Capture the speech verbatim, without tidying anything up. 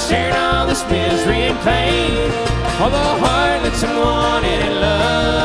sharing all this misery and pain, all the heart that's unwanted in love.